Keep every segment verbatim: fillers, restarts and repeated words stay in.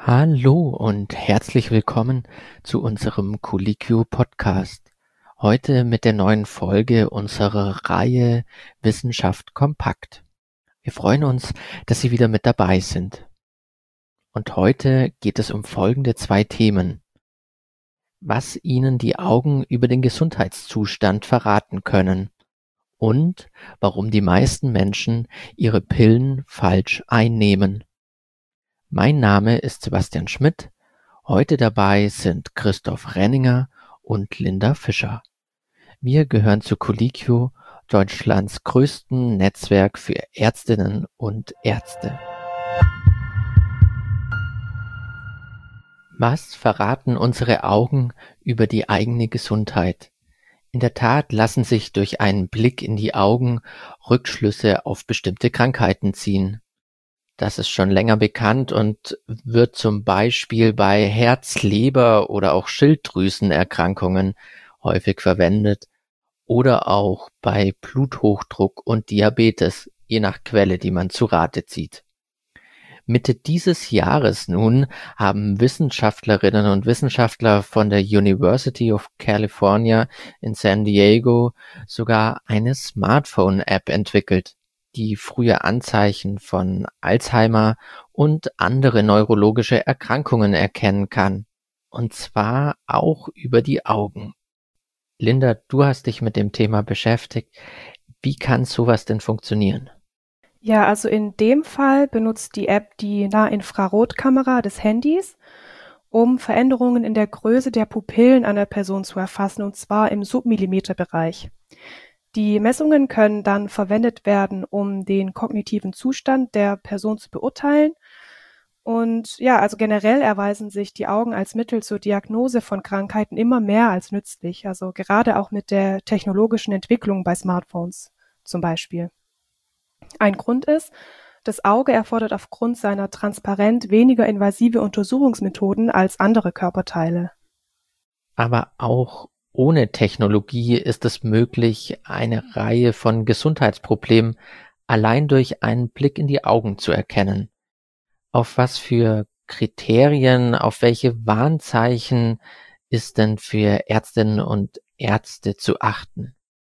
Hallo und herzlich willkommen zu unserem Colliquio Podcast. Heute mit der neuen Folge unserer Reihe Wissenschaft kompakt. Wir freuen uns, dass Sie wieder mit dabei sind. Und heute geht es um folgende zwei Themen. Was Ihnen die Augen über den Gesundheitszustand verraten können und warum die meisten Menschen ihre Pillen falsch einnehmen. Mein Name ist Sebastian Schmidt. Heute dabei sind Christoph Renninger und Linda Fischer. Wir gehören zu Colliquio, Deutschlands größten Netzwerk für Ärztinnen und Ärzte. Was verraten unsere Augen über die eigene Gesundheit? In der Tat lassen sich durch einen Blick in die Augen Rückschlüsse auf bestimmte Krankheiten ziehen. Das ist schon länger bekannt und wird zum Beispiel bei Herz-, Leber- oder auch Schilddrüsenerkrankungen häufig verwendet oder auch bei Bluthochdruck und Diabetes, je nach Quelle, die man zu Rate zieht. Mitte dieses Jahres nun haben Wissenschaftlerinnen und Wissenschaftler von der University of California in San Diego sogar eine Smartphone-App entwickelt, die frühe Anzeichen von Alzheimer und andere neurologische Erkrankungen erkennen kann. Und zwar auch über die Augen. Linda, du hast dich mit dem Thema beschäftigt. Wie kann sowas denn funktionieren? Ja, also in dem Fall benutzt die App die Nahinfrarotkamera des Handys, um Veränderungen in der Größe der Pupillen einer Person zu erfassen, und zwar im Submillimeterbereich. Die Messungen können dann verwendet werden, um den kognitiven Zustand der Person zu beurteilen. Und ja, also generell erweisen sich die Augen als Mittel zur Diagnose von Krankheiten immer mehr als nützlich, also gerade auch mit der technologischen Entwicklung bei Smartphones zum Beispiel. Ein Grund ist, das Auge erfordert aufgrund seiner transparent weniger invasive Untersuchungsmethoden als andere Körperteile. Aber auch ohne Technologie ist es möglich, eine Reihe von Gesundheitsproblemen allein durch einen Blick in die Augen zu erkennen. Auf was für Kriterien, auf welche Warnzeichen ist denn für Ärztinnen und Ärzte zu achten?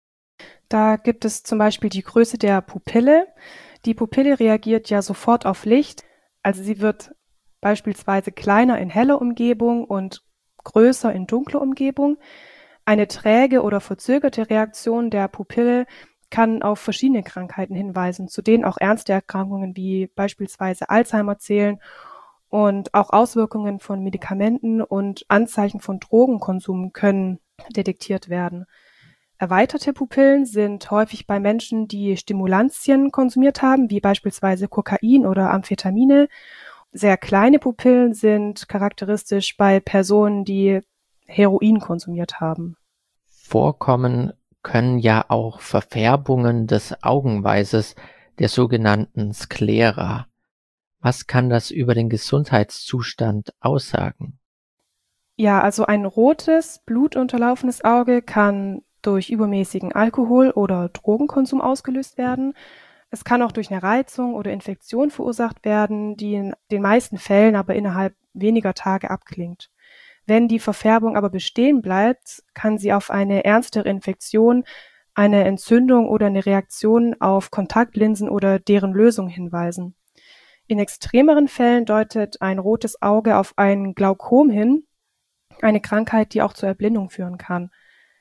Da gibt es zum Beispiel die Größe der Pupille. Die Pupille reagiert ja sofort auf Licht, also sie wird beispielsweise kleiner in heller Umgebung und größer in dunkler Umgebung. Eine träge oder verzögerte Reaktion der Pupille kann auf verschiedene Krankheiten hinweisen, zu denen auch ernste Erkrankungen wie beispielsweise Alzheimer zählen und auch Auswirkungen von Medikamenten und Anzeichen von Drogenkonsum können detektiert werden. Erweiterte Pupillen sind häufig bei Menschen, die Stimulantien konsumiert haben, wie beispielsweise Kokain oder Amphetamine. Sehr kleine Pupillen sind charakteristisch bei Personen, die Heroin konsumiert haben. Vorkommen können ja auch Verfärbungen des Augenweises, der sogenannten Sklera. Was kann das über den Gesundheitszustand aussagen? Ja, also ein rotes, blutunterlaufenes Auge kann durch übermäßigen Alkohol- oder Drogenkonsum ausgelöst werden. Es kann auch durch eine Reizung oder Infektion verursacht werden, die in den meisten Fällen aber innerhalb weniger Tage abklingt. Wenn die Verfärbung aber bestehen bleibt, kann sie auf eine ernstere Infektion, eine Entzündung oder eine Reaktion auf Kontaktlinsen oder deren Lösung hinweisen. In extremeren Fällen deutet ein rotes Auge auf ein Glaukom hin, eine Krankheit, die auch zur Erblindung führen kann.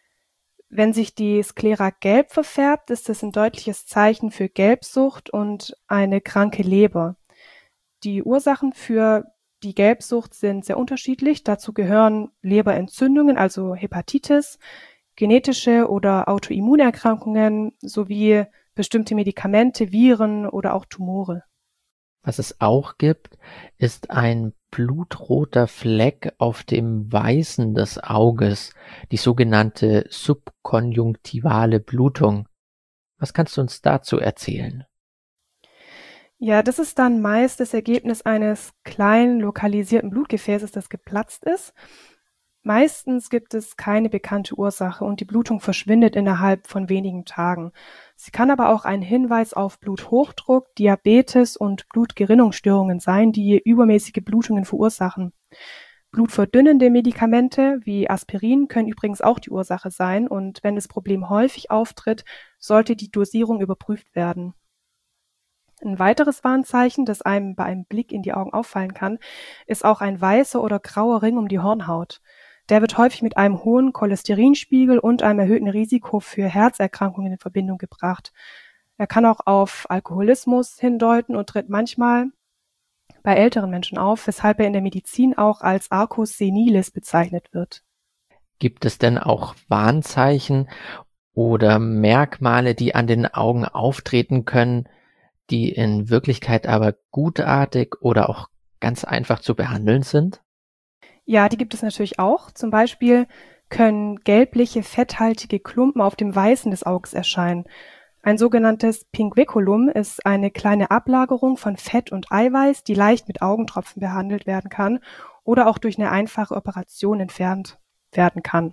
Wenn sich die Sklera gelb verfärbt, ist es ein deutliches Zeichen für Gelbsucht und eine kranke Leber. Die Ursachen für die Gelbsucht sind sehr unterschiedlich. Dazu gehören Leberentzündungen, also Hepatitis, genetische oder Autoimmunerkrankungen sowie bestimmte Medikamente, Viren oder auch Tumore. Was es auch gibt, ist ein blutroter Fleck auf dem Weißen des Auges, die sogenannte subkonjunktivale Blutung. Was kannst du uns dazu erzählen? Ja, das ist dann meist das Ergebnis eines kleinen lokalisierten Blutgefäßes, das geplatzt ist. Meistens gibt es keine bekannte Ursache und die Blutung verschwindet innerhalb von wenigen Tagen. Sie kann aber auch ein Hinweis auf Bluthochdruck, Diabetes und Blutgerinnungsstörungen sein, die übermäßige Blutungen verursachen. Blutverdünnende Medikamente wie Aspirin können übrigens auch die Ursache sein und wenn das Problem häufig auftritt, sollte die Dosierung überprüft werden. Ein weiteres Warnzeichen, das einem bei einem Blick in die Augen auffallen kann, ist auch ein weißer oder grauer Ring um die Hornhaut. Der wird häufig mit einem hohen Cholesterinspiegel und einem erhöhten Risiko für Herzerkrankungen in Verbindung gebracht. Er kann auch auf Alkoholismus hindeuten und tritt manchmal bei älteren Menschen auf, weshalb er in der Medizin auch als Arcus senilis bezeichnet wird. Gibt es denn auch Warnzeichen oder Merkmale, die an den Augen auftreten können, die in Wirklichkeit aber gutartig oder auch ganz einfach zu behandeln sind? Ja, die gibt es natürlich auch. Zum Beispiel können gelbliche, fetthaltige Klumpen auf dem Weißen des Auges erscheinen. Ein sogenanntes Pinguiculum ist eine kleine Ablagerung von Fett und Eiweiß, die leicht mit Augentropfen behandelt werden kann oder auch durch eine einfache Operation entfernt werden kann.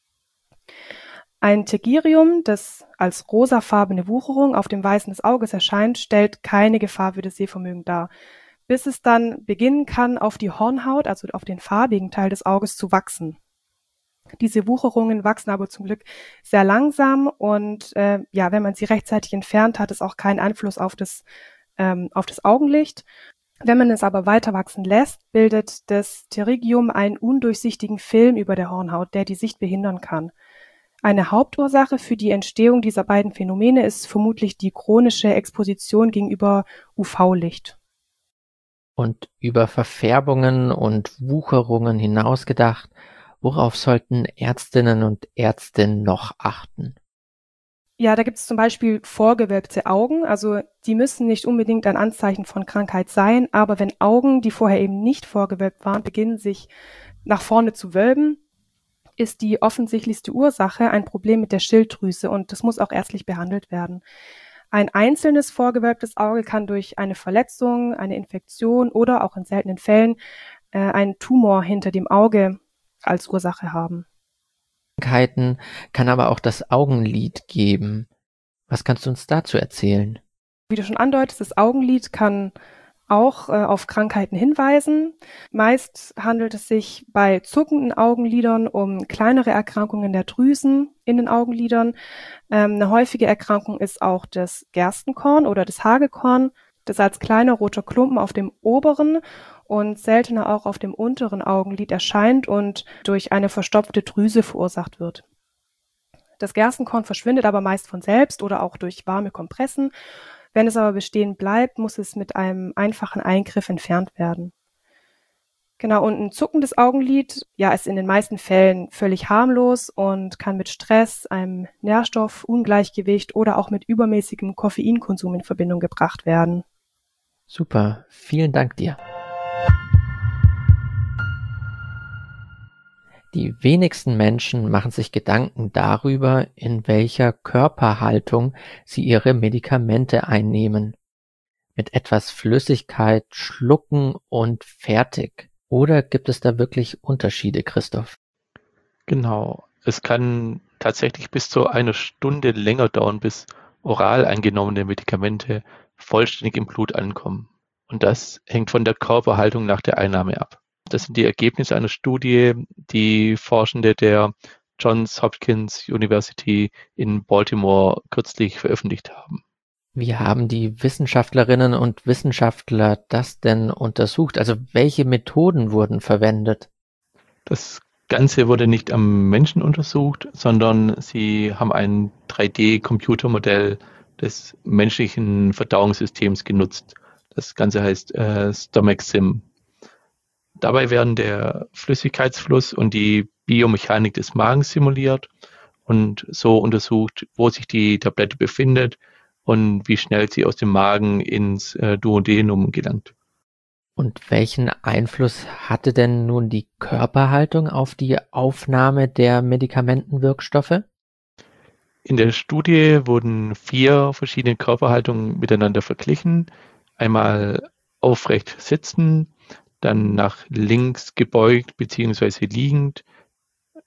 Ein Tegirium, das als rosafarbene Wucherung auf dem Weißen des Auges erscheint, stellt keine Gefahr für das Sehvermögen dar, bis es dann beginnen kann, auf die Hornhaut, also auf den farbigen Teil des Auges, zu wachsen. Diese Wucherungen wachsen aber zum Glück sehr langsam und äh, ja, wenn man sie rechtzeitig entfernt, hat es auch keinen Einfluss auf das, ähm, auf das Augenlicht. Wenn man es aber weiter wachsen lässt, bildet das Pterygium einen undurchsichtigen Film über der Hornhaut, der die Sicht behindern kann. Eine Hauptursache für die Entstehung dieser beiden Phänomene ist vermutlich die chronische Exposition gegenüber U V-Licht. Und über Verfärbungen und Wucherungen hinaus gedacht, worauf sollten Ärztinnen und Ärzte noch achten? Ja, da gibt es zum Beispiel vorgewölbte Augen. Also die müssen nicht unbedingt ein Anzeichen von Krankheit sein, aber wenn Augen, die vorher eben nicht vorgewölbt waren, beginnen sich nach vorne zu wölben, ist die offensichtlichste Ursache ein Problem mit der Schilddrüse und das muss auch ärztlich behandelt werden. Ein einzelnes vorgewölbtes Auge kann durch eine Verletzung, eine Infektion oder auch in seltenen Fällen äh, einen Tumor hinter dem Auge als Ursache haben. Krankheiten kann aber auch das Augenlid geben. Was kannst du uns dazu erzählen? Wie du schon andeutest, das Augenlid kann auch äh, auf Krankheiten hinweisen. Meist handelt es sich bei zuckenden Augenlidern um kleinere Erkrankungen der Drüsen in den Augenlidern. Ähm, eine häufige Erkrankung ist auch das Gerstenkorn oder das Hagelkorn, das als kleiner roter Klumpen auf dem oberen und seltener auch auf dem unteren Augenlid erscheint und durch eine verstopfte Drüse verursacht wird. Das Gerstenkorn verschwindet aber meist von selbst oder auch durch warme Kompressen. Wenn es aber bestehen bleibt, muss es mit einem einfachen Eingriff entfernt werden. Genau, und ein zuckendes Augenlid, ja, ist in den meisten Fällen völlig harmlos und kann mit Stress, einem Nährstoffungleichgewicht oder auch mit übermäßigem Koffeinkonsum in Verbindung gebracht werden. Super, vielen Dank dir. Die wenigsten Menschen machen sich Gedanken darüber, in welcher Körperhaltung sie ihre Medikamente einnehmen. Mit etwas Flüssigkeit schlucken und fertig. Oder gibt es da wirklich Unterschiede, Christoph? Genau. Es kann tatsächlich bis zu einer Stunde länger dauern, bis oral eingenommene Medikamente vollständig im Blut ankommen. Und das hängt von der Körperhaltung nach der Einnahme ab. Das sind die Ergebnisse einer Studie, die Forschende der Johns Hopkins University in Baltimore kürzlich veröffentlicht haben. Wie haben die Wissenschaftlerinnen und Wissenschaftler das denn untersucht? Also welche Methoden wurden verwendet? Das Ganze wurde nicht am Menschen untersucht, sondern sie haben ein drei D-Computermodell des menschlichen Verdauungssystems genutzt. Das Ganze heißt äh, StomachSim. Dabei werden der Flüssigkeitsfluss und die Biomechanik des Magens simuliert und so untersucht, wo sich die Tablette befindet und wie schnell sie aus dem Magen ins äh, Duodenum gelangt. Und welchen Einfluss hatte denn nun die Körperhaltung auf die Aufnahme der Medikamentenwirkstoffe? In der Studie wurden vier verschiedene Körperhaltungen miteinander verglichen. Einmal aufrecht sitzen, dann nach links gebeugt bzw. liegend,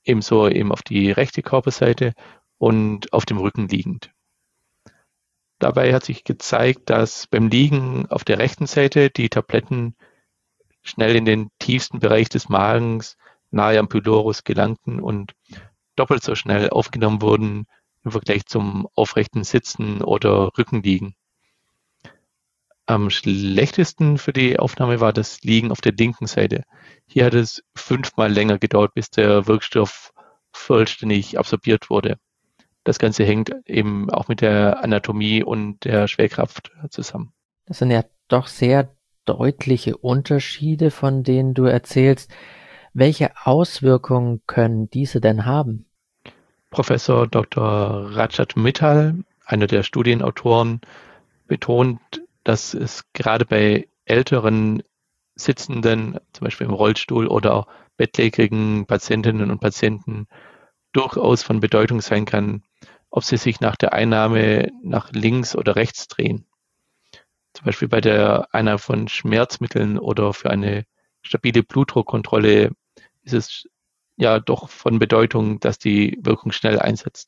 ebenso eben auf die rechte Körperseite und auf dem Rücken liegend. Dabei hat sich gezeigt, dass beim Liegen auf der rechten Seite die Tabletten schnell in den tiefsten Bereich des Magens nahe am Pylorus gelangten und doppelt so schnell aufgenommen wurden im Vergleich zum aufrechten Sitzen oder Rückenliegen. Am schlechtesten für die Aufnahme war das Liegen auf der linken Seite. Hier hat es fünfmal länger gedauert, bis der Wirkstoff vollständig absorbiert wurde. Das Ganze hängt eben auch mit der Anatomie und der Schwerkraft zusammen. Das sind ja doch sehr deutliche Unterschiede, von denen du erzählst. Welche Auswirkungen können diese denn haben? Professor Doktor Rajat Mittal, einer der Studienautoren, betont, dass es gerade bei älteren Sitzenden, zum Beispiel im Rollstuhl oder auch bettlägerigen Patientinnen und Patienten, durchaus von Bedeutung sein kann, ob sie sich nach der Einnahme nach links oder rechts drehen. Zum Beispiel bei der Einnahme von Schmerzmitteln oder für eine stabile Blutdruckkontrolle ist es ja doch von Bedeutung, dass die Wirkung schnell einsetzt.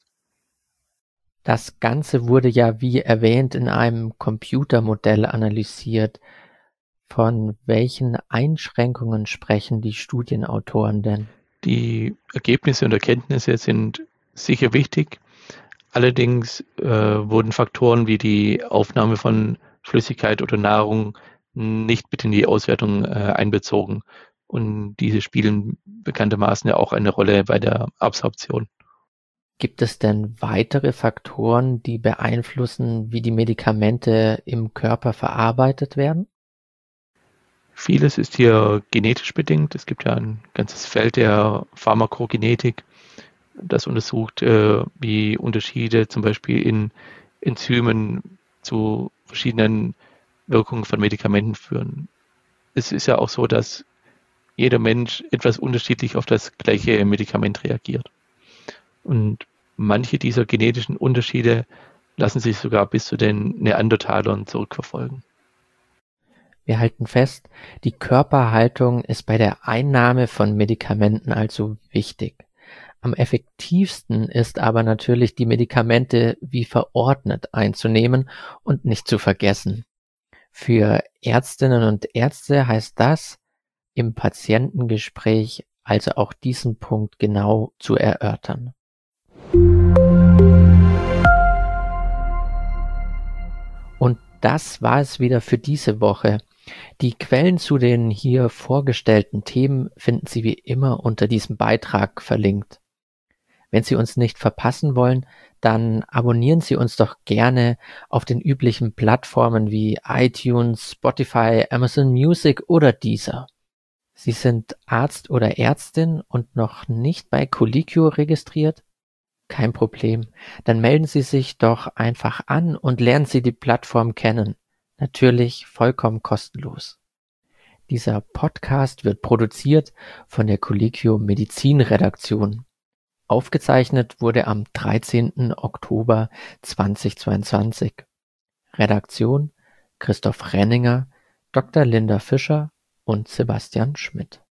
Das Ganze wurde ja, wie erwähnt, in einem Computermodell analysiert. Von welchen Einschränkungen sprechen die Studienautoren denn? Die Ergebnisse und Erkenntnisse sind sicher wichtig. Allerdings äh, wurden Faktoren wie die Aufnahme von Flüssigkeit oder Nahrung nicht mit in die Auswertung äh, einbezogen. Und diese spielen bekanntermaßen ja auch eine Rolle bei der Absorption. Gibt es denn weitere Faktoren, die beeinflussen, wie die Medikamente im Körper verarbeitet werden? Vieles ist hier genetisch bedingt. Es gibt ja ein ganzes Feld der Pharmakogenetik, das untersucht, äh, wie Unterschiede zum Beispiel in Enzymen zu verschiedenen Wirkungen von Medikamenten führen. Es ist ja auch so, dass jeder Mensch etwas unterschiedlich auf das gleiche Medikament reagiert. Und manche dieser genetischen Unterschiede lassen sich sogar bis zu den Neandertalern zurückverfolgen. Wir halten fest, die Körperhaltung ist bei der Einnahme von Medikamenten also wichtig. Am effektivsten ist aber natürlich, die Medikamente wie verordnet einzunehmen und nicht zu vergessen. Für Ärztinnen und Ärzte heißt das, im Patientengespräch also auch diesen Punkt genau zu erörtern. Und das war es wieder für diese Woche. Die Quellen zu den hier vorgestellten Themen finden Sie wie immer unter diesem Beitrag verlinkt. Wenn Sie uns nicht verpassen wollen, dann abonnieren Sie uns doch gerne auf den üblichen Plattformen wie iTunes, Spotify, Amazon Music oder Deezer. Sie sind Arzt oder Ärztin und noch nicht bei Colliquio registriert? Kein Problem. Dann melden Sie sich doch einfach an und lernen Sie die Plattform kennen. Natürlich vollkommen kostenlos. Dieser Podcast wird produziert von der Colliquio Medizin Redaktion. Aufgezeichnet wurde am dreizehnten Oktober zweitausendzweiundzwanzig. Redaktion Christoph Renninger, Doktor Linda Fischer und Sebastian Schmidt.